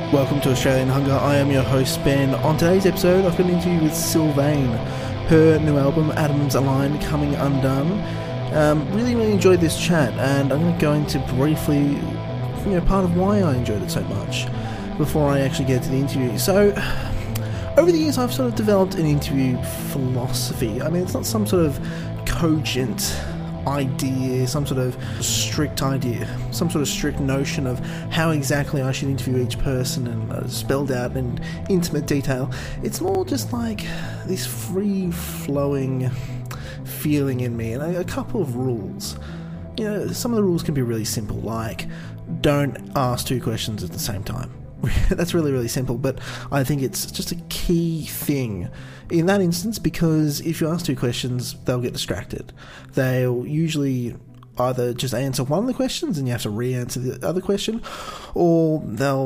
Welcome to Australian Hunger. I am your host, Ben. On today's episode, I've got an interview with Sylvain. Her new album, Atoms Align, Coming Undone. Really enjoyed this chat, and I'm going to go into briefly, part of why I enjoyed it so much before I actually get to the interview. So, over the years, I've sort of developed an interview philosophy. I mean, it's not some sort of cogent idea, some sort of strict idea, some sort of strict notion of how exactly I should interview each person and spelled out in intimate detail. It's more just like this free-flowing feeling in me, and a couple of rules. Some of the rules can be really simple, like don't ask two questions at the same time. That's really simple, but I think it's just a key thing in that instance, because if you ask two questions, they'll get distracted. They'll usually either just answer one of the questions and you have to re-answer the other question, or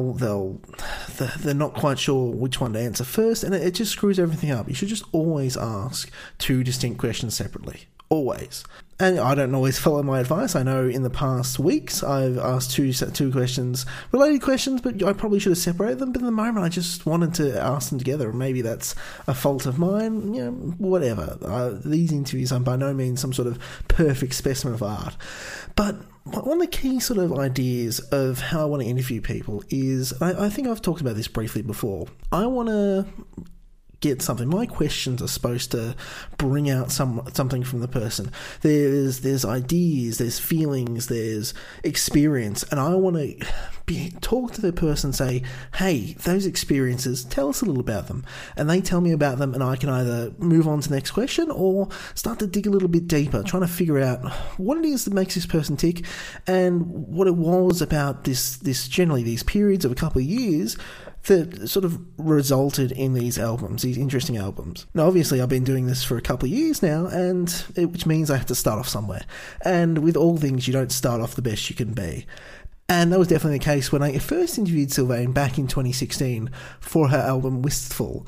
they're not quite sure which one to answer first, and it just screws everything up. You should just always ask two distinct questions separately. Always. And I don't always follow my advice. I know in the past weeks I've asked two questions, related questions, but I probably should have separated them. But in the moment I just wanted to ask them together. Maybe that's a fault of mine, whatever. These interviews are by no means some sort of perfect specimen of art. But one of the key sort of ideas of how I want to interview people is, I think I've talked about this briefly before, I want to get something. My questions are supposed to bring out something from the person. There's ideas, there's feelings, there's experience, and I want to talk to the person, say, hey, those experiences, tell us a little about them. And they tell me about them, and I can either move on to the next question or start to dig a little bit deeper, trying to figure out what it is that makes this person tick and what it was about this generally these periods of a couple of years that sort of resulted in these albums, these interesting albums. Now, obviously, I've been doing this for a couple of years now, which means I have to start off somewhere. And with all things, you don't start off the best you can be. And that was definitely the case when I first interviewed Sylvain back in 2016 for her album Wistful.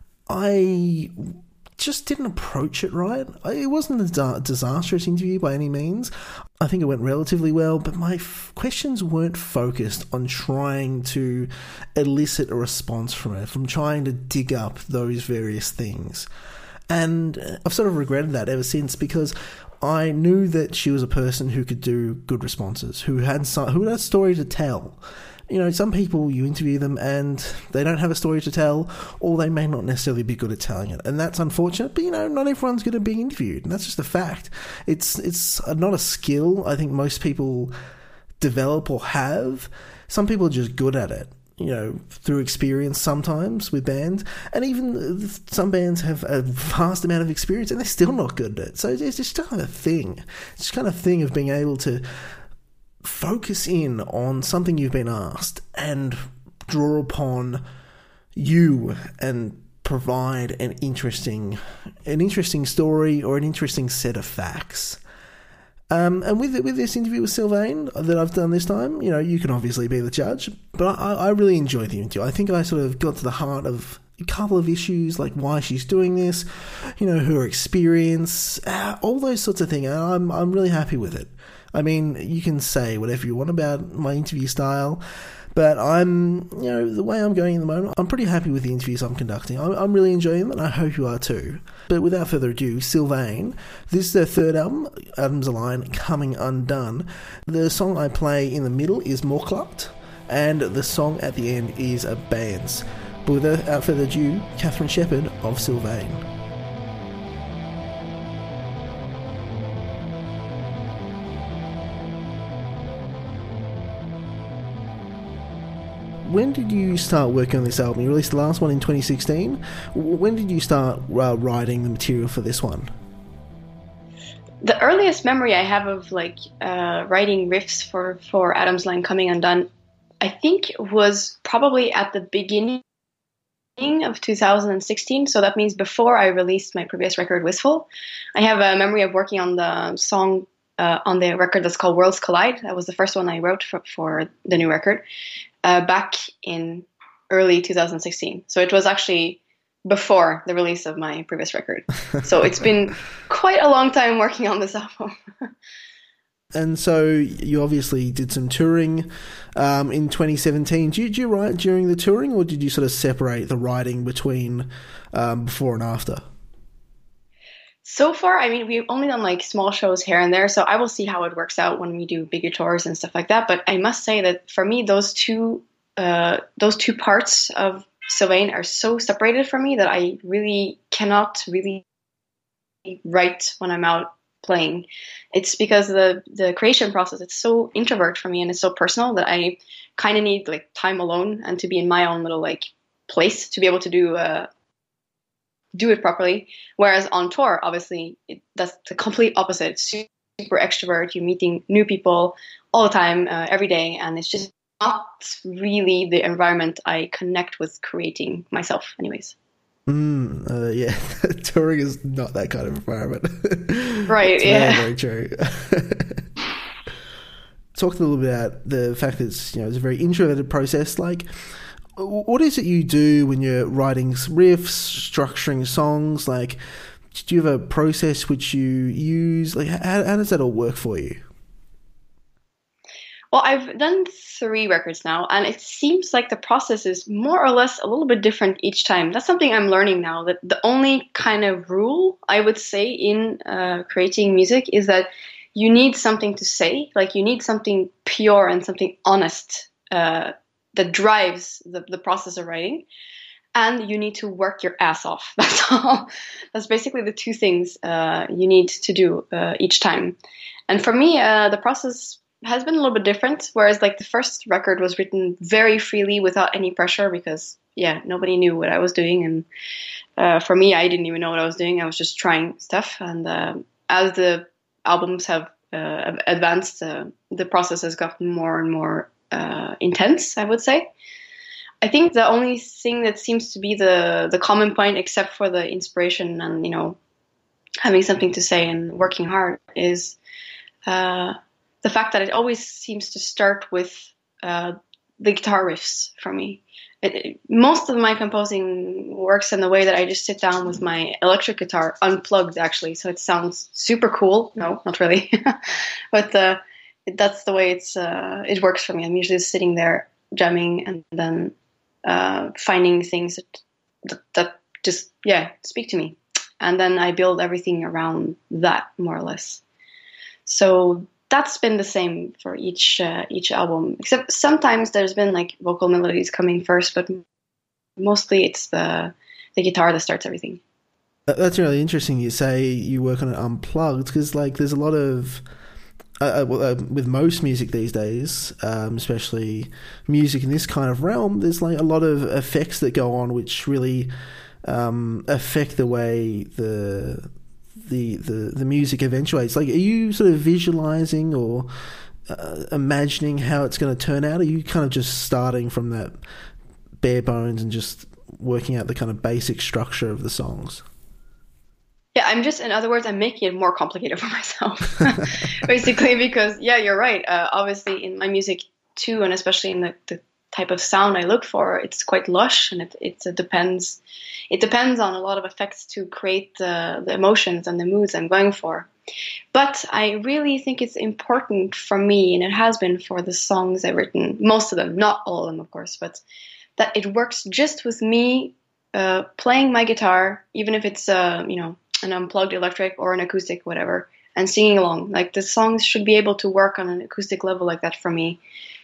I just didn't approach it right. It wasn't a disastrous interview by any means. I think it went relatively well, but my questions weren't focused on trying to elicit a response from her, from trying to dig up those various things. And I've sort of regretted that ever since, because I knew that she was a person who could do good responses, who had a story to tell. Some people, you interview them and they don't have a story to tell, or they may not necessarily be good at telling it. And that's unfortunate, but not everyone's going to be interviewed. And that's just a fact. It's not a skill I think most people develop or have. Some people are just good at it, through experience sometimes with bands. And even some bands have a vast amount of experience and they're still not good at it. So it's just kind of a thing. It's just kind of thing of being able to focus in on something you've been asked and draw upon you and provide an interesting story or an interesting set of facts. And with this interview with Sylvain that I've done this time, you can obviously be the judge, but I really enjoyed the interview. I think I sort of got to the heart of a couple of issues, like why she's doing this, her experience, all those sorts of things. And I'm really happy with it. I mean, you can say whatever you want about my interview style, but I'm, the way I'm going at the moment, I'm pretty happy with the interviews I'm conducting. I'm really enjoying them, and I hope you are too. But without further ado, Sylvain, this is their third album, Atoms Align, Coming Undone. The song I play in the middle is Morklapt, and the song at the end is Abeyance. But without further ado, Catherine Shepherd of Sylvain. When did you start working on this album? You released the last one in 2016. When did you start writing the material for this one? The earliest memory I have of writing riffs for Atoms Align Coming Undone, I think was probably at the beginning of 2016. So that means before I released my previous record, Wistful. I have a memory of working on the song on the record that's called Worlds Collide. That was the first one I wrote for the new record. Back in early 2016. So it was actually before the release of my previous record. So it's been quite a long time working on this album. And so you obviously did some touring in 2017. Did you write during the touring, or did you sort of separate the writing between before and after? So far, I mean, we've only done like small shows here and there, so I will see how it works out when we do bigger tours and stuff like that. But I must say that for me, those two parts of Sylvain are so separated from me that I really cannot really write when I'm out playing. It's because the creation process, it's so introvert for me and it's so personal that I kind of need like time alone and to be in my own little like place to be able to do it properly. Whereas on tour, obviously, that's the complete opposite. It's super extrovert. You're meeting new people all the time, every day, and it's just not really the environment I connect with creating myself, anyways. Yeah, touring is not that kind of environment. Right, yeah. Very, very true. Talked a little bit about the fact that it's a very introverted process. Like, what is it you do when you're writing riffs, structuring songs? Like, do you have a process which you use? Like, how does that all work for you? Well, I've done 3 records now, and it seems like the process is more or less a little bit different each time. That's something I'm learning now, that the only kind of rule I would say in creating music is that you need something to say, like you need something pure and something honest that drives the process of writing, and you need to work your ass off. That's all. That's basically the 2 things you need to do each time. And for me, the process has been a little bit different, whereas like the first record was written very freely without any pressure because nobody knew what I was doing, and for me, I didn't even know what I was doing. I was just trying stuff, and as the albums have advanced, the process has gotten more and more intense, I would say. I think the only thing that seems to be the common point, except for the inspiration and having something to say and working hard, is the fact that it always seems to start with the guitar riffs for me. Most of my composing works in the way that I just sit down with my electric guitar, unplugged actually, so it sounds super cool. No, not really. But that's the way it works for me. I'm usually sitting there jamming and then finding things that just, speak to me. And then I build everything around that, more or less. So that's been the same for each album, except sometimes there's been like vocal melodies coming first, but mostly it's the guitar that starts everything. That's really interesting. You say you work on it unplugged, because like there's a lot of with most music these days, especially music in this kind of realm, there's like a lot of effects that go on which really affect the way the music eventuates. Like, are you sort of visualizing or imagining how it's going to turn out? Are you kind of just starting from that bare bones and just working out the kind of basic structure of the songs? Yeah, in other words, I'm making it more complicated for myself, basically, because, you're right. Obviously, in my music too, and especially in the type of sound I look for, it's quite lush, and it depends. It depends on a lot of effects to create the emotions and the moods I'm going for. But I really think it's important for me, and it has been for the songs I've written, most of them, not all of them, of course, but that it works just with me playing my guitar, even if it's an unplugged electric or an acoustic, whatever, and singing along. Like, the songs should be able to work on an acoustic level like that for me,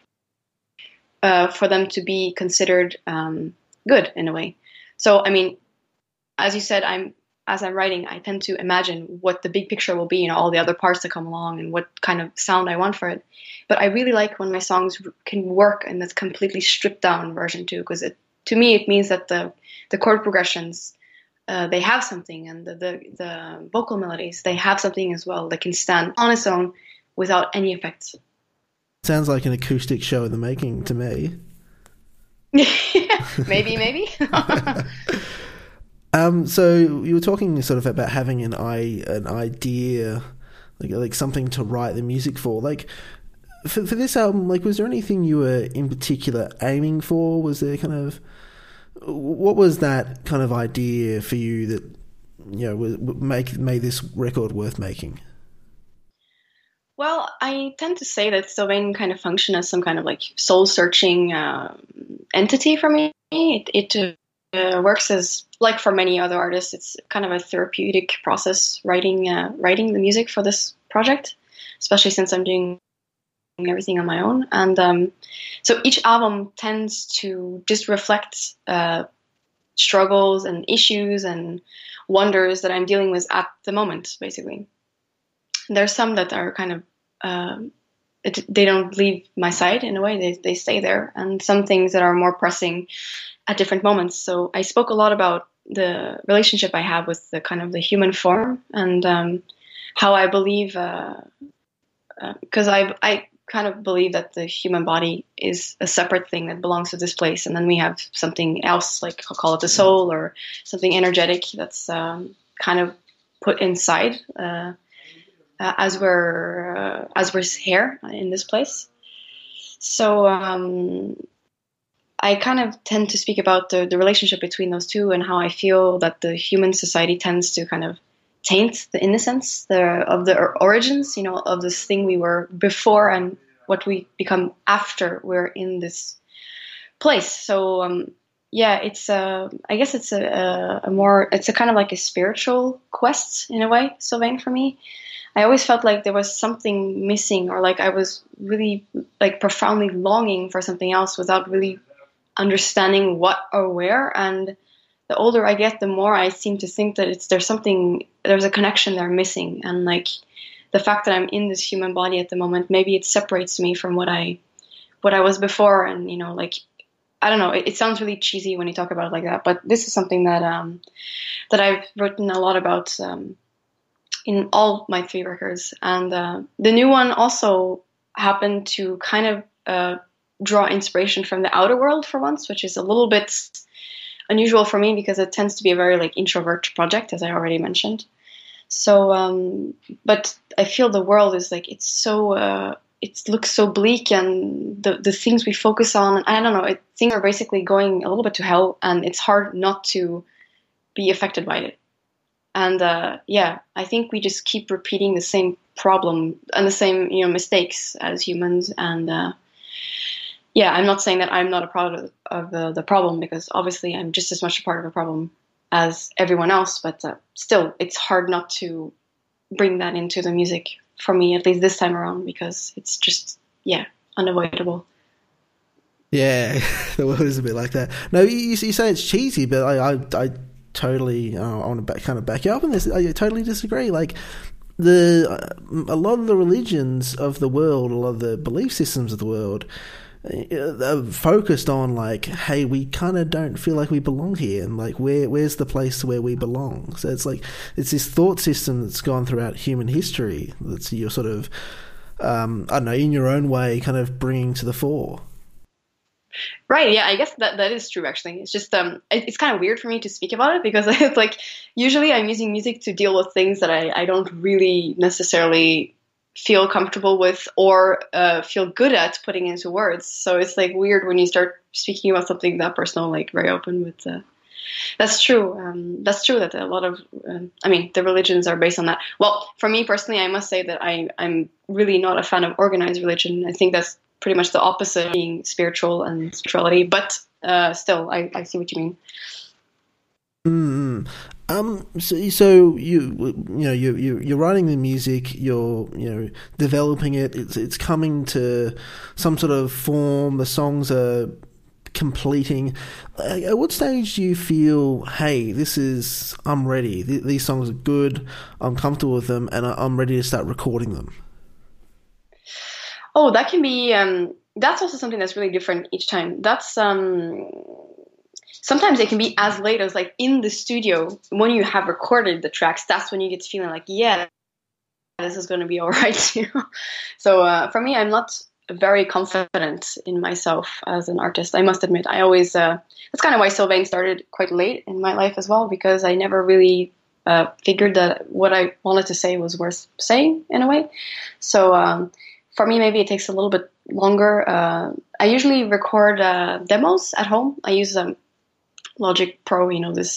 for them to be considered good in a way. So, I mean, as you said, as I'm writing, I tend to imagine what the big picture will be, all the other parts that come along and what kind of sound I want for it. But I really like when my songs can work in this completely stripped down version too, because to me it means that the chord progressions, they have something, and the vocal melodies, they have something as well that can stand on its own without any effects. Sounds like an acoustic show in the making to me. Maybe. So you were talking sort of about having an idea, like something to write the music for. Like for this album, like was there anything you were in particular aiming for? Was there what was that kind of idea for you that made this record worth making? Well, I tend to say that Sylvain kind of function as some kind of like soul-searching entity for me. It works as, like for many other artists, it's kind of a therapeutic process writing the music for this project, especially since I'm doing everything on my own. And so each album tends to just reflect struggles and issues and wonders that I'm dealing with at the moment, basically. There's some that are kind of they don't leave my side in a way; they stay there, and some things that are more pressing at different moments. So I spoke a lot about the relationship I have with the kind of the human form, and how I believe, because I kind of believe that the human body is a separate thing that belongs to this place, and then we have something else, like I'll call it the soul or something energetic that's kind of put inside. As we're here in this place. So I kind of tend to speak about the relationship between those two and how I feel that the human society tends to kind of taint the innocence of the origins, of this thing we were before and what we become after we're in this place. So yeah, it's I guess it's it's a kind of like a spiritual quest in a way, Sylvain, for me. I always felt like there was something missing, or like I was really like profoundly longing for something else without really understanding what or where. And the older I get, the more I seem to think that there's a connection there missing. And like the fact that I'm in this human body at the moment, maybe it separates me from what I was before. And, like, I don't know, it sounds really cheesy when you talk about it like that, but this is something that I've written a lot about, in all my 3 records. And the new one also happened to kind of draw inspiration from the outer world for once, which is a little bit unusual for me because it tends to be a very like introvert project, as I already mentioned. So, but I feel the world is like, it's so, it looks so bleak, and the things we focus on, I don't know, things are basically going a little bit to hell, and it's hard not to be affected by it. And yeah, I think we just keep repeating the same problem and the same, mistakes as humans. And yeah, I'm not saying that I'm not a part of the problem, because obviously I'm just as much a part of the problem as everyone else. But still, it's hard not to bring that into the music for me, at least this time around, because it's just, yeah, unavoidable. Yeah, the world is a bit like that. No, you say it's cheesy, but I totally, I want to kind of back you up on this. I totally disagree. Like a lot of the religions of the world, a lot of the belief systems of the world, are focused on like, hey, we kind of don't feel like we belong here, and like where's the place where we belong? So it's like it's this thought system that's gone throughout human history that's you're sort of I don't know, in your own way, kind of bringing to the fore. Right, yeah, I guess that is true, actually. It's just, it's kind of weird for me to speak about it, because it's like, usually I'm using music to deal with things that I don't really necessarily feel comfortable with or feel good at putting into words. So it's like weird when you start speaking about something that personal, like very open with, that's true. That's true that a lot of, the religions are based on that. Well, for me personally, I must say that I'm really not a fan of organized religion. I think that's pretty much the opposite of being spiritual and spirituality, but still, I see what you mean. So you're writing the music, you're developing it. It's coming to some sort of form. The songs are completing. At what stage do you feel, hey, I'm ready. These songs are good. I'm comfortable with them, and I'm ready to start recording them? Oh, that can be, that's also something that's really different each time. That's, sometimes it can be as late as like in the studio when you have recorded the tracks. That's when you get feeling like, yeah, this is going to be all right. So for me, I'm not very confident in myself as an artist. I must admit, I always, that's kind of why Sylvain started quite late in my life as well, because I never really figured that what I wanted to say was worth saying in a way. So, for me, maybe it takes a little bit longer. I usually record demos at home. I use Logic Pro, this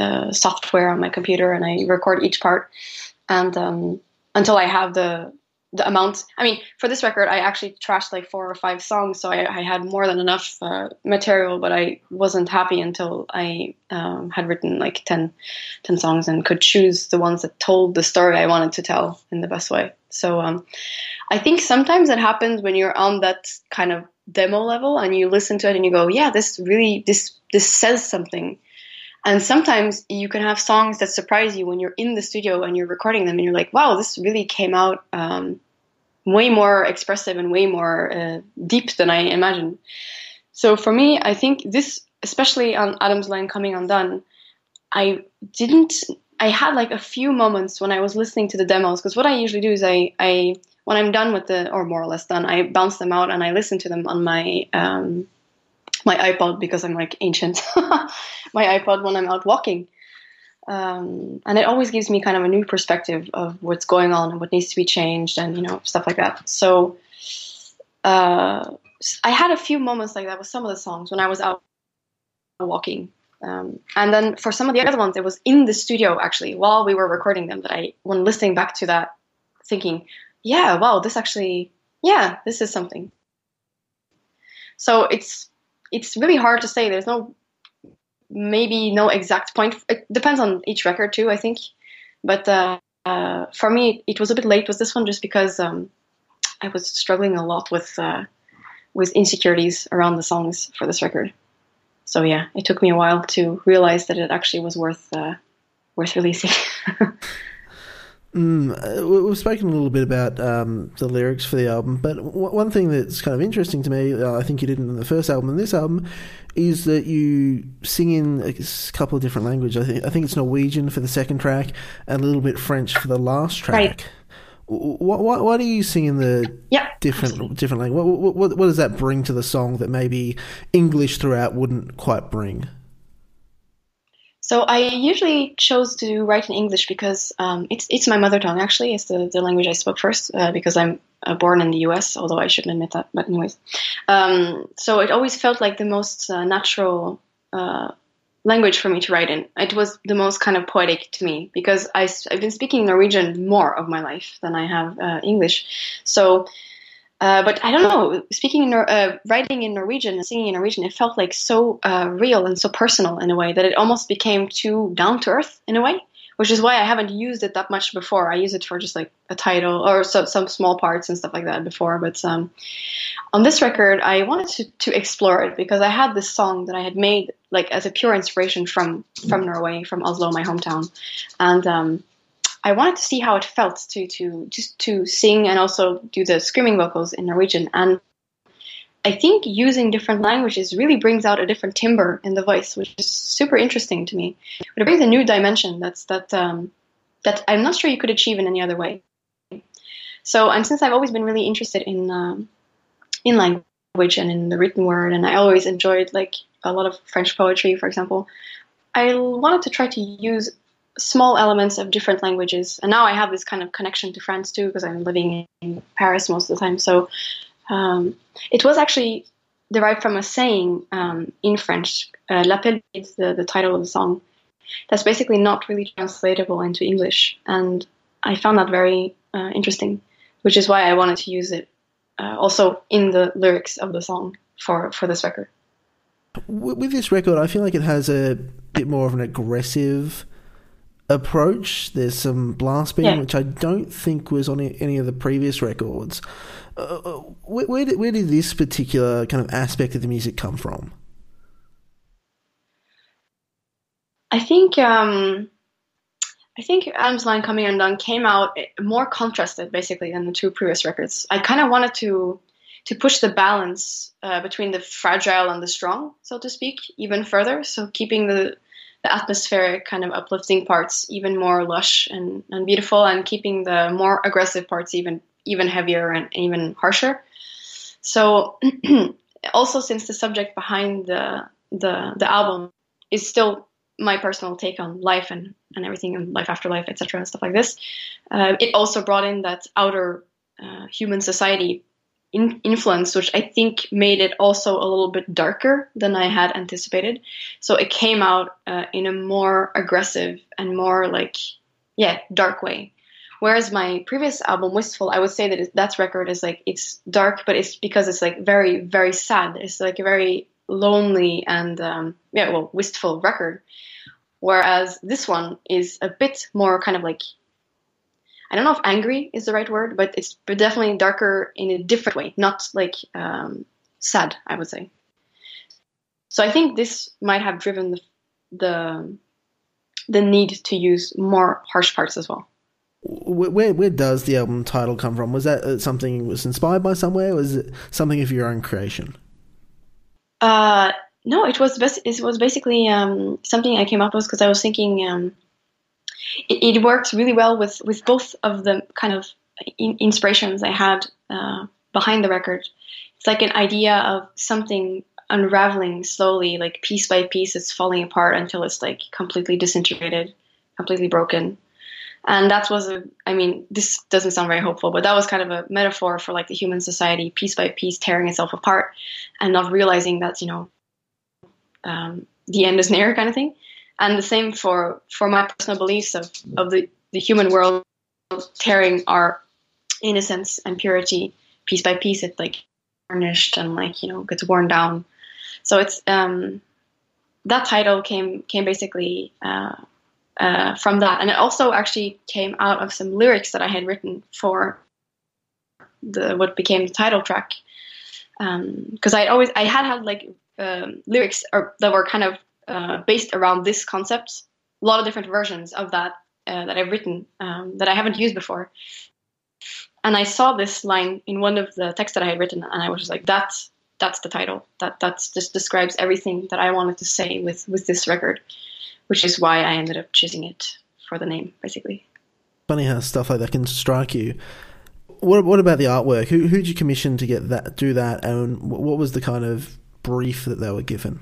software on my computer, and I record each part. And until I have the the amount. I mean, for this record, I actually trashed like 4 or 5 songs, so I had more than enough material, but I wasn't happy until I had written like 10 songs and could choose the ones that told the story I wanted to tell in the best way. So I think sometimes it happens when you're on that kind of demo level and you listen to it and you go, yeah, this says something. And sometimes you can have songs that surprise you when you're in the studio and you're recording them and you're like, wow, this really came out way more expressive and way more deep than I imagined. So for me, I think this, especially on Adam's Line Coming Undone, I had like a few moments when I was listening to the demos, because what I usually do is I when I'm done with or more or less done, I bounce them out and I listen to them on my my iPod, because I'm like ancient, my iPod when I'm out walking. And it always gives me kind of a new perspective of what's going on and what needs to be changed and, stuff like that. So I had a few moments like that with some of the songs when I was out walking. And then for some of the other ones, it was in the studio actually while we were recording them that when listening back to that, thinking, yeah, wow, this is something. So it's really hard to say. There's maybe no exact point. It depends on each record too, I think. But for me, it was a bit late with this one just because I was struggling a lot with insecurities around the songs for this record. So yeah, it took me a while to realize that it actually was worth releasing. We've spoken a little bit about the lyrics for the album, but one thing that's kind of interesting to me, I think you didn't in the first album and this album, is that you sing in a couple of different languages. I think it's Norwegian for the second track and a little bit French for the last track. Right. Why do you sing in the different language? What does that bring to the song that maybe English throughout wouldn't quite bring? So I usually chose to write in English because it's my mother tongue, actually. It's the language I spoke first because I'm born in the US, although I shouldn't admit that. But anyways, so it always felt like the most natural language for me to write in. It was the most kind of poetic to me because I've been speaking Norwegian more of my life than I have English. So but I don't know, writing in Norwegian and singing in Norwegian, it felt like so real and so personal in a way that it almost became too down to earth in a way, which is why I haven't used it that much before. I use it for just like a title or some small parts and stuff like that before. But on this record, I wanted to explore it because I had this song that I had made like as a pure inspiration from Norway, from Oslo, my hometown. And I wanted to see how it felt to sing and also do the screaming vocals in Norwegian. And I think using different languages really brings out a different timbre in the voice, which is super interesting to me. But it brings a new dimension that I'm not sure you could achieve in any other way. So, and since I've always been really interested in language and in the written word, and I always enjoyed like a lot of French poetry, for example, I wanted to try to use small elements of different languages. And now I have this kind of connection to France too, because I'm living in Paris most of the time. So it was actually derived from a saying in French. L'appel is the title of the song. That's basically not really translatable into English. And I found that very interesting, which is why I wanted to use it also in the lyrics of the song for this record. With this record, I feel like it has a bit more of an aggressive approach. There's some blast beating, which I don't think was on any of the previous records. Where did this particular kind of aspect of the music come from? I think Adam's Line Coming Undone came out more contrasted basically than the 2 previous records. I kind of wanted to push the balance between the fragile and the strong, so to speak, even further. So keeping the atmospheric kind of uplifting parts even more lush and beautiful, and keeping the more aggressive parts even heavier and even harsher. So also, since the subject behind the album is still my personal take on life and everything, and life after life, etc., and stuff like this, it also brought in that outer human society influence, which I think made it also a little bit darker than I had anticipated. So it came out in a more aggressive and more dark way, Whereas my previous album, Wistful, I would say that that record is like, it's dark, but it's because it's like very, very sad. It's like a very lonely and wistful record. Whereas this one is a bit more kind of like, I don't know if angry is the right word, but it's definitely darker in a different way, not like sad, I would say. So I think this might have driven the need to use more harsh parts as well. Where does the album title come from? Was that something that was inspired by somewhere, or was it something of your own creation? No, it was basically something I came up with because I was thinking it worked really well with both of the kind of inspirations I had behind the record. It's like an idea of something unraveling slowly, like piece by piece, it's falling apart until it's like completely disintegrated, completely broken. And that was this doesn't sound very hopeful, but that was kind of a metaphor for like the human society, piece by piece, tearing itself apart and not realizing that, the end is near, kind of thing. And the same for my personal beliefs of the human world tearing our innocence and purity piece by piece. It like tarnished and like, gets worn down. So it's that title came basically from that, and it also actually came out of some lyrics that I had written for what became the title track. Because I had like lyrics that were kind of based around this concept. A lot of different versions of that that I've written that I haven't used before. And I saw this line in one of the texts that I had written, and I was just like, that's the title. That just describes everything that I wanted to say with this record, which is why I ended up choosing it for the name, basically. Funny how stuff like that can strike you. What about the artwork? Who'd you commission to do that, and what was the kind of brief that they were given?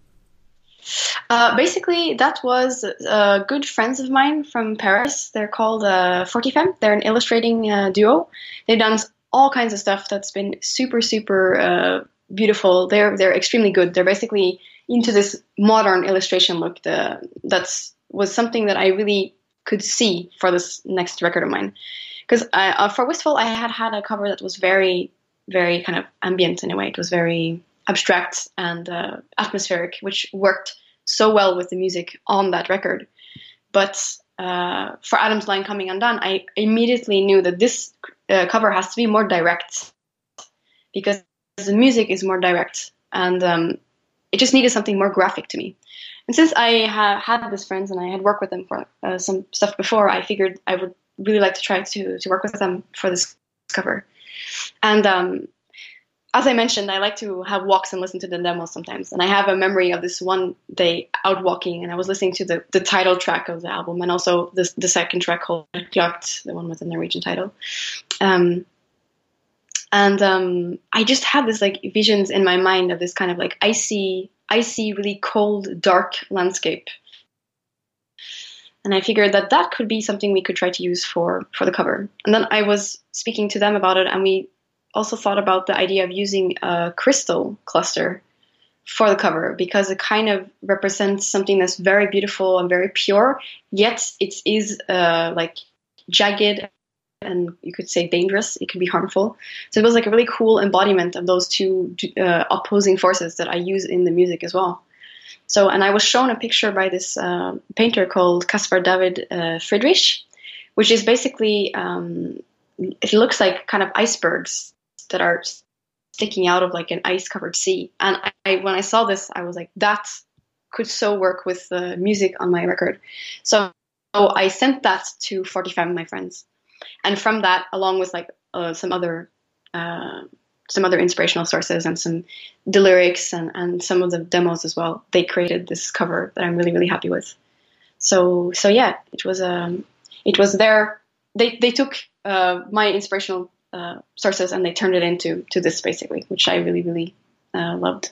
Basically, that was good friends of mine from Paris. They're called Fortifem. They're an illustrating duo. They've done all kinds of stuff that's been super, super beautiful. They're extremely good. They're basically into this modern illustration look. That was something that I really could see for this next record of mine. Because for Wistful, I had a cover that was very, very kind of ambient in a way. It was very abstract and atmospheric, which worked so well with the music on that record. But for Adam's Line Coming Undone, I immediately knew that this cover has to be more direct, because the music is more direct, and it just needed something more graphic to me. And since I had these friends and I had worked with them for some stuff before, I figured I would really like to try to work with them for this cover. And as I mentioned, I like to have walks and listen to the demos sometimes. And I have a memory of this one day out walking, and I was listening to the title track of the album, and also the second track called Jakt, the one with the Norwegian title. And I just had this like visions in my mind of this kind of like icy, really cold, dark landscape. And I figured that could be something we could try to use for the cover. And then I was speaking to them about it, and we also thought about the idea of using a crystal cluster for the cover, because it kind of represents something that's very beautiful and very pure, yet it is like jagged and you could say dangerous. It could be harmful. So it was like a really cool embodiment of those two opposing forces that I use in the music as well. So, and I was shown a picture by this painter called Caspar David Friedrich, which is basically, it looks like kind of icebergs that are sticking out of like an ice-covered sea. And when I saw this, I was like, that could so work with the music on my record. So I sent that to 45 of my friends. And from that, along with like some other inspirational sources and the lyrics and some of the demos as well, they created this cover that I'm really, really happy with. So yeah, it was their, they took my inspirational sources and they turned it into this basically, which I really, really loved.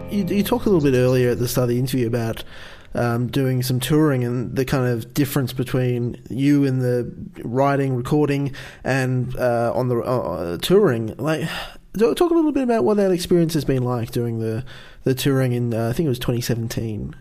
you talked a little bit earlier at the start of the interview about doing some touring and the kind of difference between you in the writing, recording, and on the touring. Like, talk a little bit about what that experience has been like doing the touring in I think it was 2017.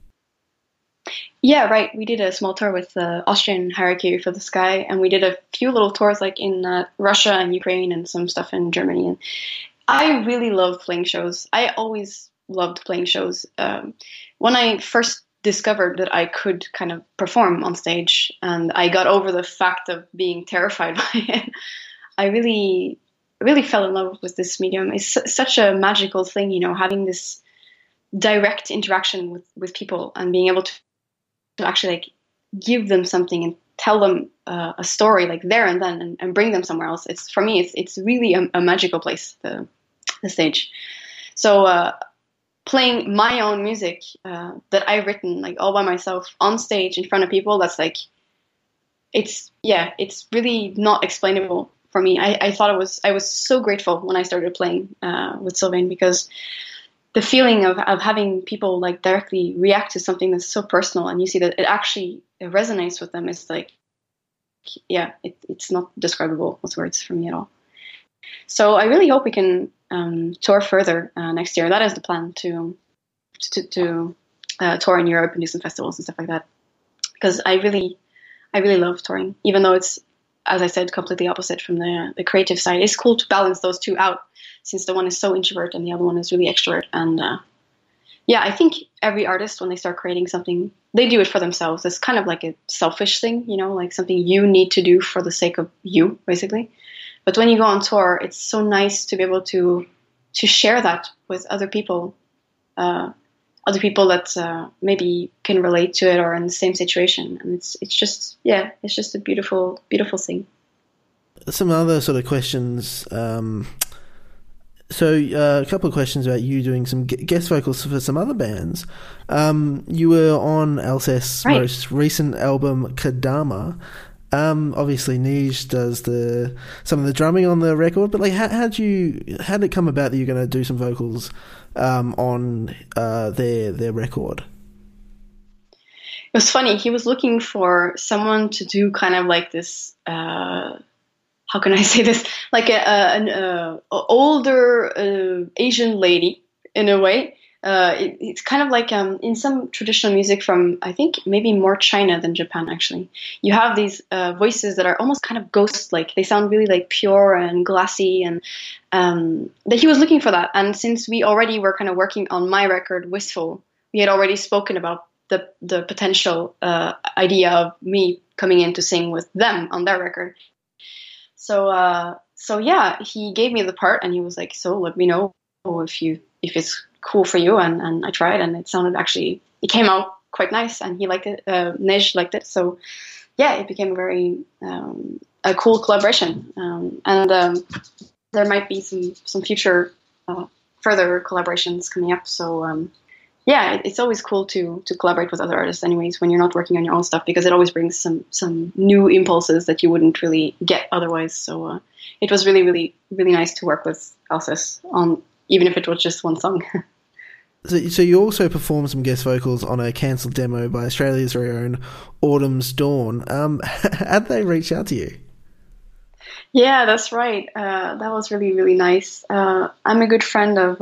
Yeah, right. We did a small tour with Austrian Hierarchy for the Sky, and we did a few little tours like in Russia and Ukraine and some stuff in Germany. And I really love playing shows. I always loved playing shows. When I first discovered that I could kind of perform on stage, and I got over the fact of being terrified by it, I really fell in love with this medium. It's such a magical thing, you know, having this direct interaction with people and being able to actually like give them something and tell them a story like there and then and bring them somewhere else. It's, for me, it's really a magical place, the stage. So playing my own music that I've written like all by myself on stage in front of people, that's like, it's really not explainable for me. I was so grateful when I started playing with Sylvain, because the feeling of having people like directly react to something that's so personal, and you see that it actually resonates with them, is like, it's not describable with words for me at all. So I really hope we can tour further next year. That is the plan, to tour in Europe and do some festivals and stuff like that. Because I really love touring, even though it's, as I said, completely opposite from the creative side. It's cool to balance those two out, since the one is so introvert and the other one is really extrovert. And I think every artist, when they start creating something, they do it for themselves. It's kind of like a selfish thing, you know, like something you need to do for the sake of you, basically. But when you go on tour, it's so nice to be able to share that with other people that maybe can relate to it or in the same situation. And it's just a beautiful, beautiful thing. Some other sort of questions. So a couple of questions about you doing some guest vocals for some other bands. You were on Alcest's most recent album, Kadama. Obviously Nige does some of the drumming on the record, but like how did it come about that you're going to do some vocals on their record? It was funny. He was looking for someone to do kind of like this. How can I say this? Like an older Asian lady in a way. It's kind of like in some traditional music from, I think, maybe more China than Japan, actually. You have these voices that are almost kind of ghost-like. They sound really like pure and glassy, and that he was looking for that. And since we already were kind of working on my record, Wistful, we had already spoken about the potential idea of me coming in to sing with them on their record. So he gave me the part, and he was like, "So let me know if it's cool for you." And I tried, and it came out quite nice, and he liked it. Nige liked it, so it became a cool collaboration. And there might be some future further collaborations coming up. So it's always cool to collaborate with other artists anyways, when you're not working on your own stuff, because it always brings some new impulses that you wouldn't really get otherwise. So it was really, really, really nice to work with Alcest on, even if it was just one song. So you also performed some guest vocals on a cancelled demo by Australia's very own Autumn's Dawn. How'd they reach out to you? Yeah, that's right. That was really, really nice. I'm a good friend of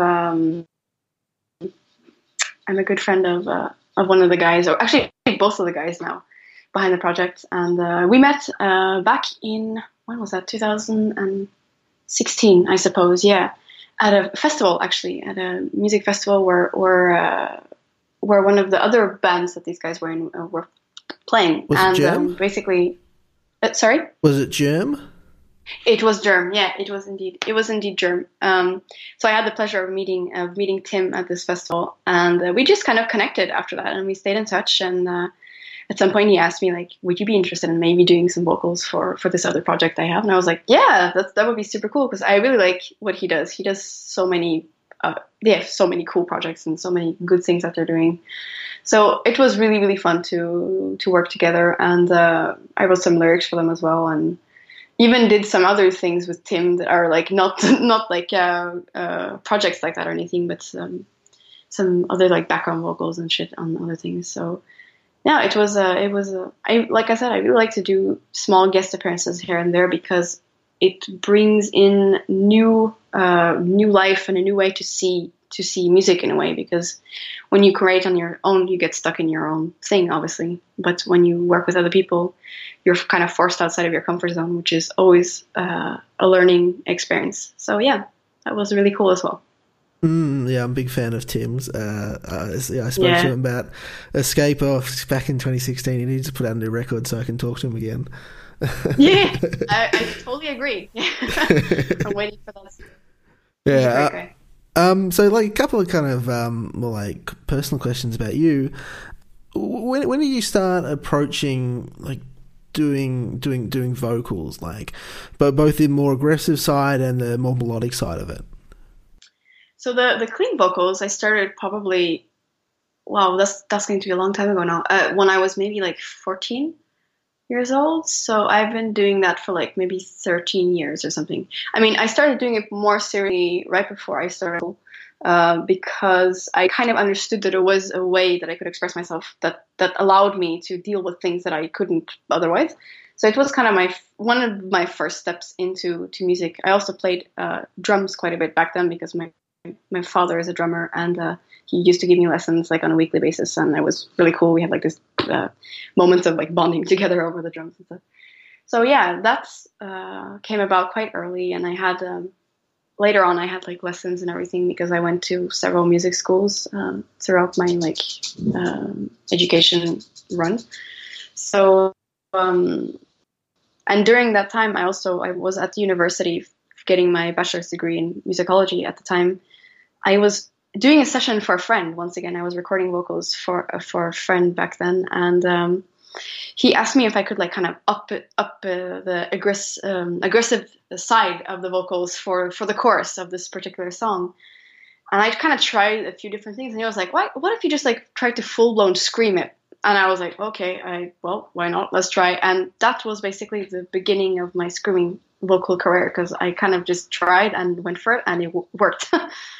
one of the guys, or actually both of the guys now behind the project. And we met back in, when was that? 2016, I suppose. Yeah. At a festival, actually, at a music festival where one of the other bands that these guys were in were playing. Was it Germ? Basically, sorry? Was it Germ? It was Germ, yeah. It was indeed Germ. So I had the pleasure of meeting Tim at this festival, and we just kind of connected after that, and we stayed in touch. And at some point, he asked me, like, would you be interested in maybe doing some vocals for this other project I have? And I was like, yeah, that would be super cool, because I really like what he does. He does so many cool projects and so many good things that they're doing. So it was really, really fun to work together, and I wrote some lyrics for them as well, and even did some other things with Tim that are like not like projects like that or anything, but some other like background vocals and shit on other things. So yeah, like I said, I really like to do small guest appearances here and there because it brings in new life and a new way to see music in a way, because when you create on your own, you get stuck in your own thing, obviously. But when you work with other people, you're kind of forced outside of your comfort zone, which is always a learning experience. So yeah, that was really cool as well. Yeah, I'm a big fan of Tim's. I spoke to him about Escape Off back in 2016. He needs to put out a new record so I can talk to him again. Yeah, I totally agree. I'm waiting for that. Yeah. So like a couple of kind of more like personal questions about you. When did you start approaching like doing vocals, like, but both the more aggressive side and the more melodic side of it? So the clean vocals, I started probably, wow, that's going to be a long time ago now. When I was maybe like 14 years old. So I've been doing that for like maybe 13 years or something. I mean, I started doing it more seriously right before I started, because I kind of understood that it was a way that I could express myself that allowed me to deal with things that I couldn't otherwise. So it was kind of one of my first steps into music. I also played drums quite a bit back then because my father is a drummer, and he used to give me lessons like on a weekly basis, and it was really cool. We had like this moments of like bonding together over the drums and stuff. So yeah, that's came about quite early, and I had later on I had like lessons and everything because I went to several music schools throughout my like education run. So and during that time I was at the university getting my bachelor's degree in musicology at the time. I was doing a session for a friend. Once again, I was recording vocals for a friend back then, and he asked me if I could like kind of up the aggressive side of the vocals for the chorus of this particular song. And I kind of tried a few different things, and he was like, "What if you just like tried to full blown scream it?" And I was like, "Okay, well, why not? Let's try." And that was basically the beginning of my screaming vocal career, because I kind of just tried and went for it, and it worked.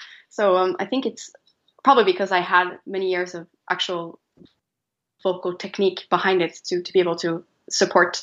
So I think it's probably because I had many years of actual vocal technique behind it to be able to support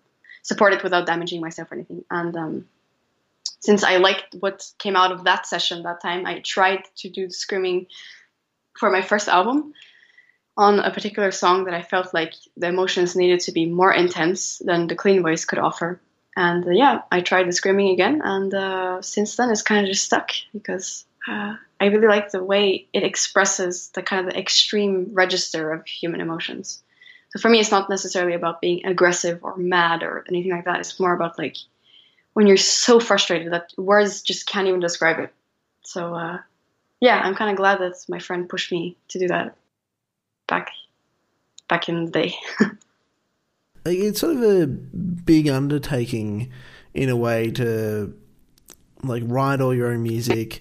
it without damaging myself or anything. And since I liked what came out of that session that time, I tried to do the screaming for my first album on a particular song that I felt like the emotions needed to be more intense than the clean voice could offer. And yeah, I tried the screaming again, and since then it's kind of just stuck because I really like the way it expresses the kind of the extreme register of human emotions. So for me, it's not necessarily about being aggressive or mad or anything like that. It's more about like when you're so frustrated that words just can't even describe it. So yeah, I'm kind of glad that my friend pushed me to do that back in the day. It's sort of a big undertaking in a way to like write all your own music,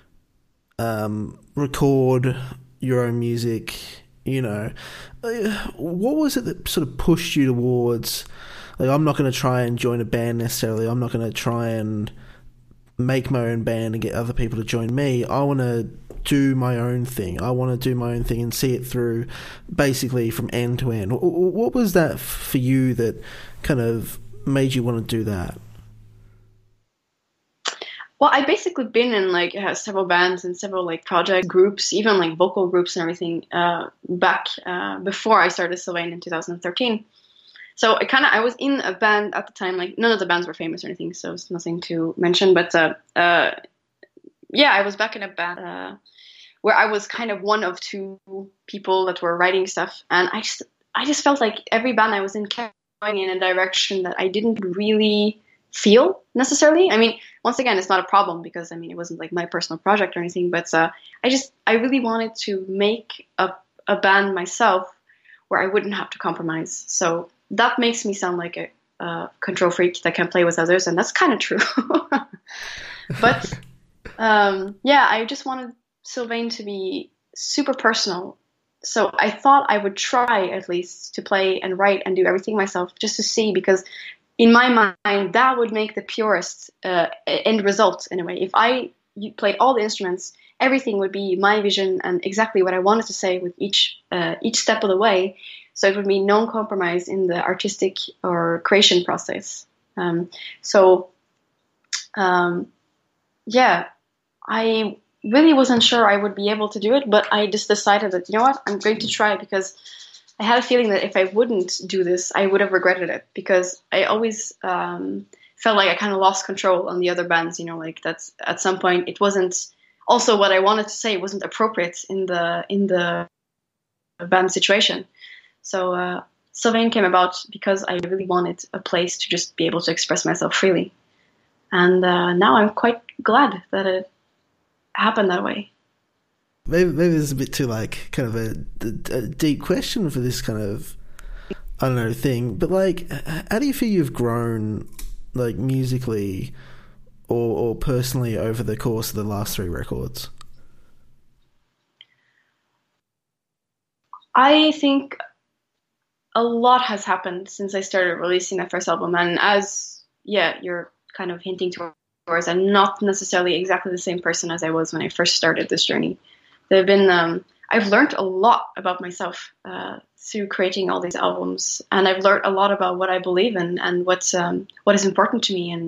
record your own music, you know. What was it that sort of pushed you towards, like, I'm not going to try and join a band necessarily, I'm not going to try and make my own band and get other people to join me, I want to do my own thing, and see it through basically from end to end. What was that for you that kind of made you want to do that? Well, I've basically been in like several bands and several like project groups, even like vocal groups and everything back before I started Sylvain in 2013. So I was in a band at the time. Like none of the bands were famous or anything, so it's nothing to mention. But yeah, I was back in a band where I was kind of one of two people that were writing stuff, and I just felt like every band I was in kept going in a direction that I didn't really feel necessarily. I mean, once again, it's not a problem because I mean it wasn't like my personal project or anything, but I really wanted to make a band myself where I wouldn't have to compromise. So that makes me sound like a control freak that can play with others, and that's kind of true. But yeah, I just wanted Sylvain to be super personal. So I thought I would try at least to play and write and do everything myself just to see, because in my mind, that would make the purest end result in a way. If I played all the instruments everything would be my vision and exactly what I wanted to say with each step of the way. So it would be no compromise in the artistic or creation process. Yeah, I really wasn't sure I would be able to do it, but I just decided that, you know what, I'm going to try, because I had a feeling that if I wouldn't do this, I would have regretted it, because I always felt like I kind of lost control on the other bands, you know, like that's at some point it wasn't also what I wanted to say wasn't appropriate in the band situation. So Sylvain came about because I really wanted a place to just be able to express myself freely. And now I'm quite glad that it happened that way. Maybe it's a bit too like kind of a deep question for this kind of, I don't know, thing. But like, how do you feel you've grown, like musically or personally, over the course of the last 3 records? I think a lot has happened since I started releasing my first album, and as you're kind of hinting towards, I'm not necessarily exactly the same person as I was when I first started this journey. There have been I've learned a lot about myself through creating all these albums, and I've learned a lot about what I believe in and what is important to me,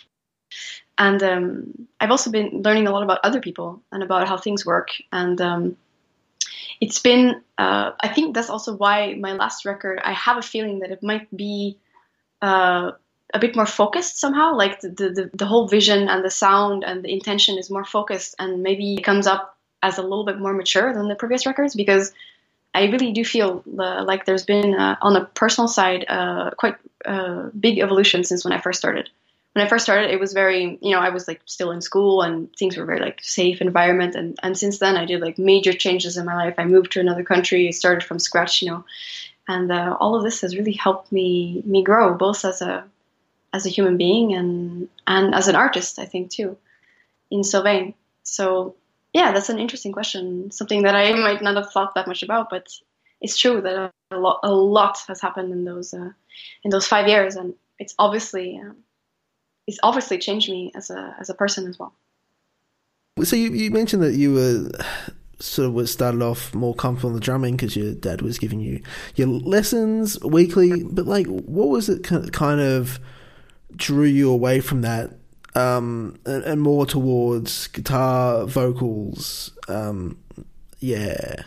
and I've also been learning a lot about other people and about how things work, and it's been I think that's also why my last record, I have a feeling that it might be a bit more focused somehow, like the whole vision and the sound and the intention is more focused, and maybe it comes up as a little bit more mature than the previous records, because I really do feel like there's been on a personal side quite big evolution since when I first started. When I first started, it was very, you know, I was like still in school and things were very like safe environment, and since then I did like major changes in my life. I moved to another country, I started from scratch, you know, and all of this has really helped me grow, both as a human being and as an artist, I think too, in Sylvain. So yeah, that's an interesting question, something that I might not have thought that much about, but it's true that a lot has happened in those 5 years, and it's obviously changed me as a person as well. So you mentioned that you were sort of started off more comfortable in the drumming because your dad was giving you your lessons weekly, but like, what was it kind of drew you away from that and more towards guitar, vocals? Yeah.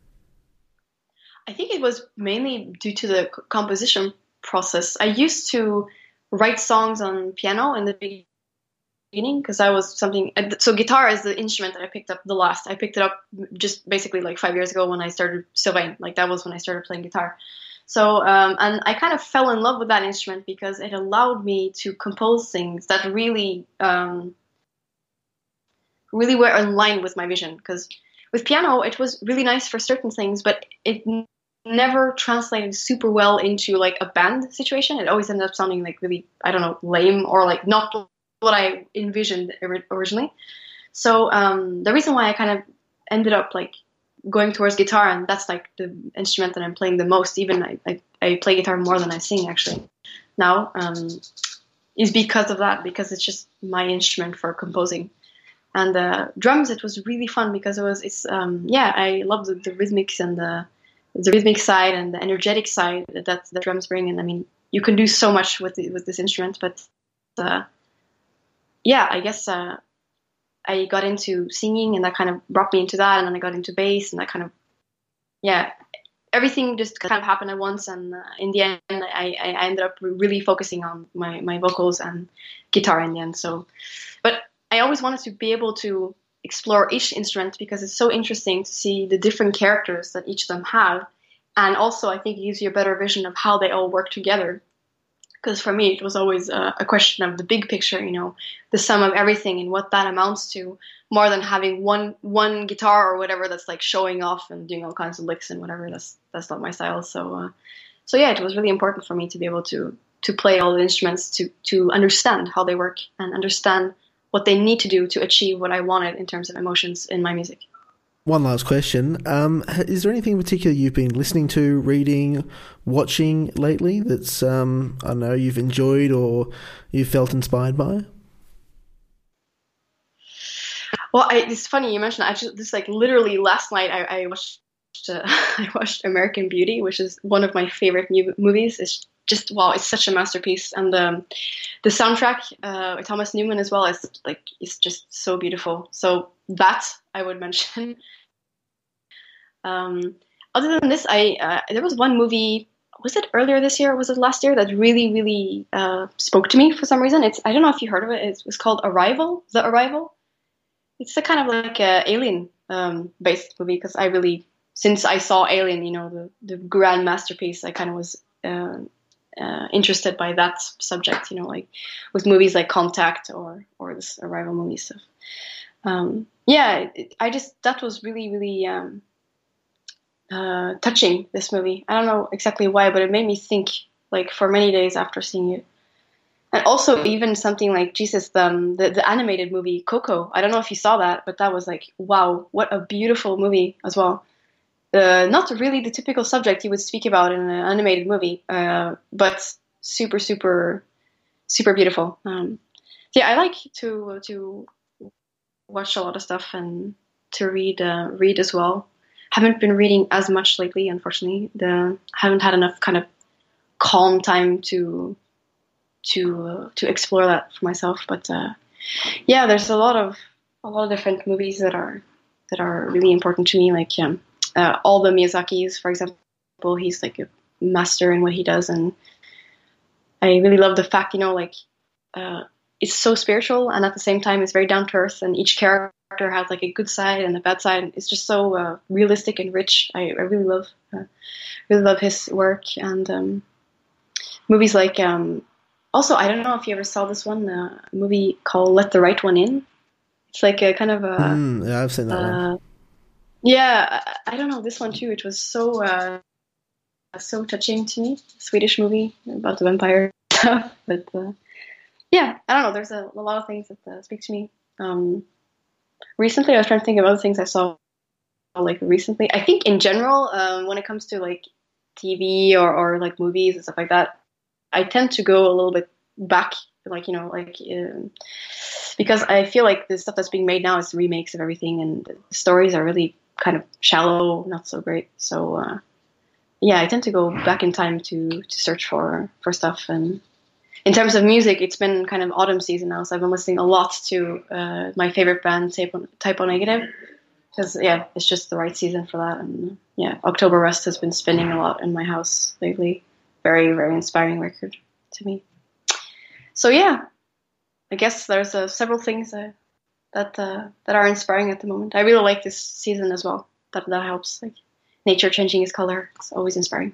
I think it was mainly due to the composition process. I used to write songs on piano in the beginning because so guitar is the instrument that I picked up the last. I picked it up just basically like 5 years ago when I started Sylvain. Like that was when I started playing guitar. So, and I kind of fell in love with that instrument because it allowed me to compose things that really were in line with my vision. Because with piano, it was really nice for certain things, but it never translated super well into like a band situation. It always ended up sounding like really, I don't know, lame or like not what I envisioned originally. So the reason why I kind of ended up like going towards guitar, and that's like the instrument that I'm playing the most, even I play guitar more than I sing actually now, is because of that, because it's just my instrument for composing. And drums, it was really fun because I love the rhythmics and the rhythmic side and the energetic side that the drums bring. And I mean, you can do so much with this instrument, but I guess I got into singing and that kind of brought me into that. And then I got into bass and that kind of, everything just kind of happened at once. And in the end, I ended up really focusing on my vocals and guitar in the end. So, but I always wanted to be able to explore each instrument because it's so interesting to see the different characters that each of them have. And also, I think it gives you a better vision of how they all work together. Because for me, it was always a question of the big picture, you know, the sum of everything and what that amounts to, more than having one guitar or whatever that's like showing off and doing all kinds of licks and whatever. That's not my style. So it was really important for me to be able to play all the instruments, to understand how they work and understand what they need to do to achieve what I wanted in terms of emotions in my music. One last question. Is there anything in particular you've been listening to, reading, watching lately that's, I don't know, you've enjoyed or you've felt inspired by? Well, it's funny you mentioned that. I just this like literally last night I watched I watched American Beauty, which is one of my favorite movies. It's just wow, it's such a masterpiece, and the soundtrack with Thomas Newman as well is like it's just so beautiful. So that I would mention. Other than this, I there was one movie. Was it earlier this year or was it last year that really, really spoke to me for some reason? I don't know if you heard of it. It was called Arrival. The Arrival. It's a kind of like a alien based movie because since I saw Alien, you know, the grand masterpiece, I kind of was interested by that subject, you know, like with movies like Contact or this Arrival movie stuff. That was really, really touching, this movie. I don't know exactly why, but it made me think like for many days after seeing it. And also even something like Jesus, the animated movie Coco. I don't know if you saw that, but that was like, wow, what a beautiful movie as well. Not really the typical subject you would speak about in an animated movie, but super, super, super beautiful. I like to watch a lot of stuff and to read as well. Haven't been reading as much lately, unfortunately. Haven't had enough kind of calm time to explore that for myself. But there's a lot of different movies that are really important to me. Like all the Miyazaki's, for example, he's like a master in what he does, and I really love the fact, you know, like it's so spiritual and at the same time it's very down to earth, and each character has like a good side and a bad side. It's just so realistic and rich. I really love his work, and movies like also, I don't know if you ever saw this one, a movie called Let the Right One In. It's like a kind of a yeah, I've seen that one. Yeah, I don't know, this one too. It was so touching to me. Swedish movie about the vampire stuff, but I don't know. There's a lot of things that speak to me. Recently, I was trying to think of other things I saw like recently. I think in general, when it comes to like TV or like movies and stuff like that, I tend to go a little bit back, like, you know, like because I feel like the stuff that's being made now is remakes of everything, and the stories are really kind of shallow, not so great. So I tend to go back in time to search for stuff. And in terms of music, it's been kind of autumn season now, so I've been listening a lot to my favorite band, Type O Negative, because it's just the right season for that. And October Rust has been spinning a lot in my house lately. Very, very inspiring record to me. So I guess there's several things that are inspiring at the moment. I really like this season as well. That helps. Like nature changing its color. It's always inspiring.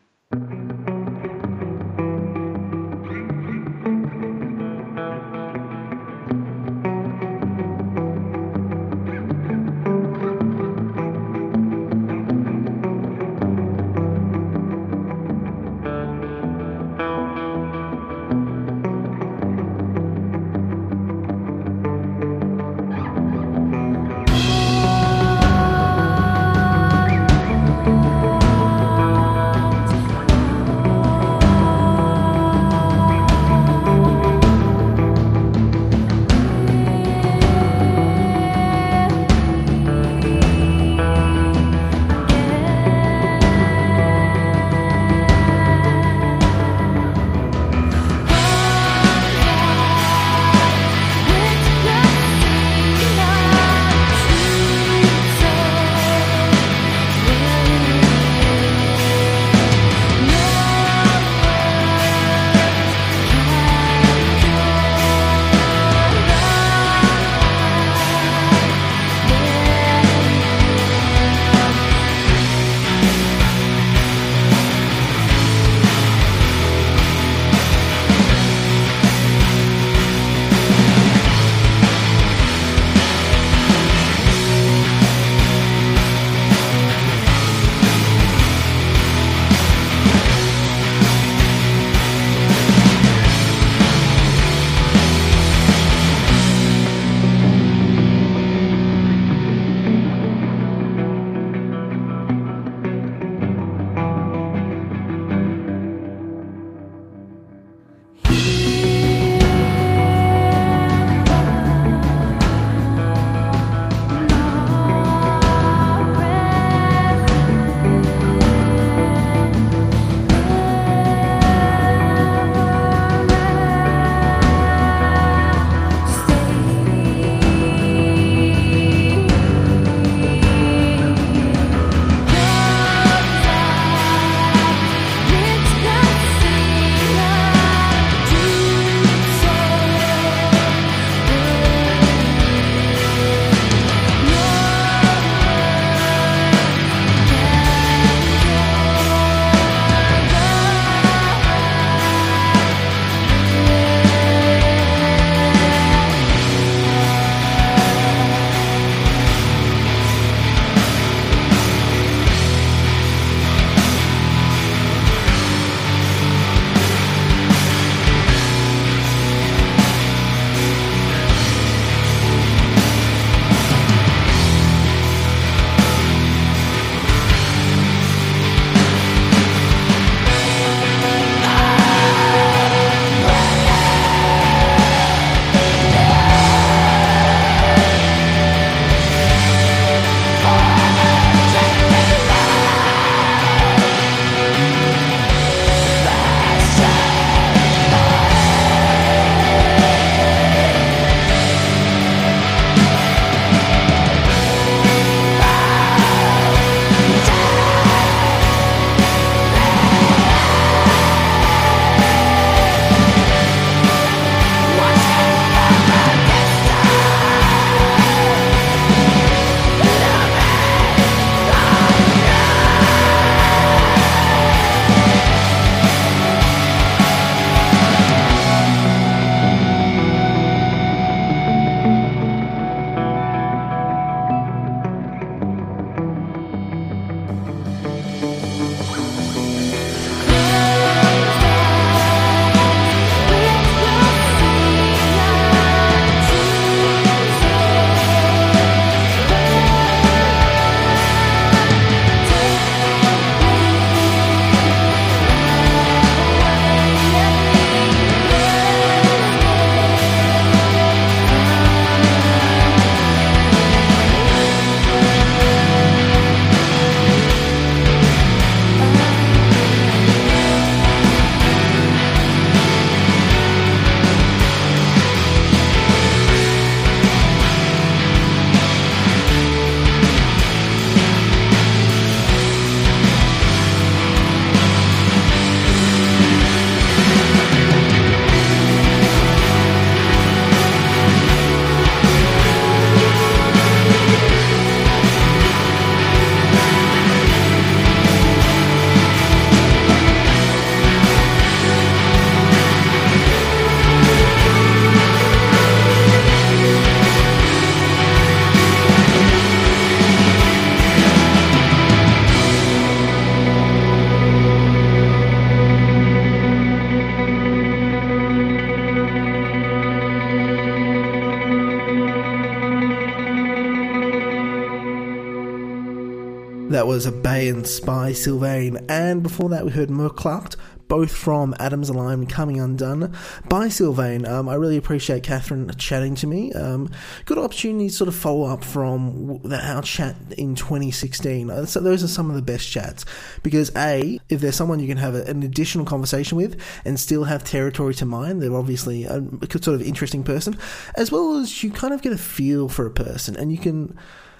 That was Abeyance by Sylvain, and before that we heard Merklart, both from Atoms Align Coming Undone by Sylvain. I really appreciate Catherine chatting to me. Good opportunity to sort of follow up from our chat in 2016. So those are some of the best chats, because A, if there's someone you can have an additional conversation with and still have territory to mine, they're obviously a sort of interesting person, as well as you kind of get a feel for a person, and you can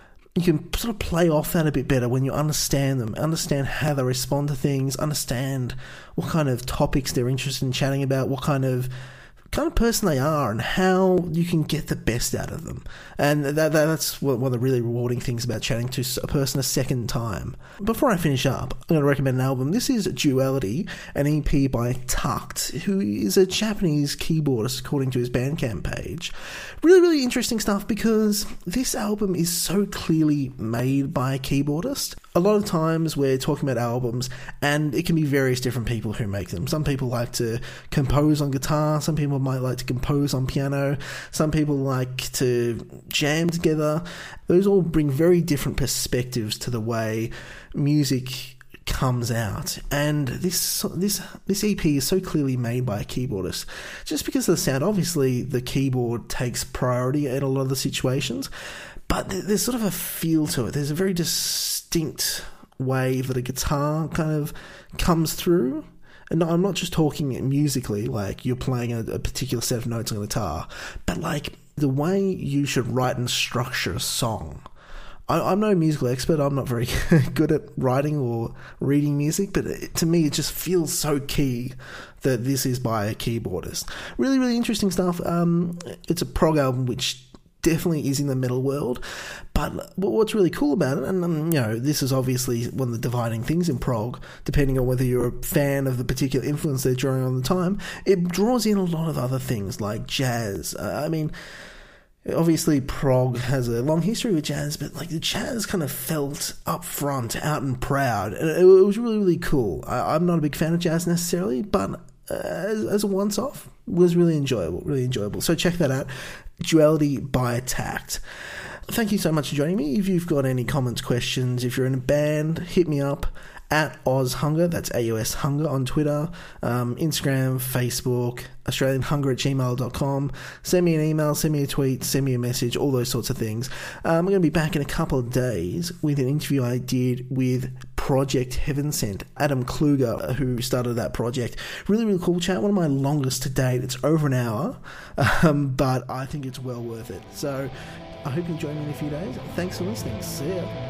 sort of play off that a bit better when you understand them, understand how they respond to things, understand what kind of topics they're interested in chatting about, what kind of person they are, and how you can get the best out of them. And that's one of the really rewarding things about chatting to a person a second time. Before I finish up, I'm going to recommend an album. This is Duality, an EP by Tucked, who is a Japanese keyboardist according to his Bandcamp page. Really, really interesting stuff, because this album is so clearly made by a keyboardist. A lot of times we're talking about albums, and it can be various different people who make them. Some people like to compose on guitar, some people might like to compose on piano, some people like to jam together. Those all bring very different perspectives to the way music comes out, and this EP is so clearly made by a keyboardist, just because of the sound. Obviously the keyboard takes priority in a lot of the situations, but there's sort of a feel to it. There's a very distinct way that a guitar kind of comes through. And I'm not just talking musically, like you're playing a particular set of notes on a guitar, but like the way you should write and structure a song. I'm no musical expert. I'm not very good at writing or reading music, but to me it just feels so key that this is by a keyboardist. Really, really interesting stuff. It's a prog album which definitely is in the metal world, but what's really cool about it, and this is obviously one of the dividing things in prog, depending on whether you're a fan of the particular influence they're drawing on the time, it draws in a lot of other things like jazz. Obviously prog has a long history with jazz, but like the jazz kind of felt up front, out and proud, and it was really, really cool. I'm not a big fan of jazz necessarily, but as a once-off, was really enjoyable. So check that out. Duality by Tucked. Thank you so much for joining me. If you've got any comments, questions, if you're in a band, hit me up at AusHunger, that's AUS Hunger on Twitter, Instagram, Facebook, AustralianHunger@gmail.com. Send me an email, send me a tweet, send me a message, all those sorts of things. I'm going to be back in a couple of days with an interview I did with Project Heaven Sent, Adam Kluger, who started that project. Really, really cool chat, one of my longest to date. It's over an hour, but I think it's well worth it. So I hope you join me in a few days. Thanks for listening. See ya.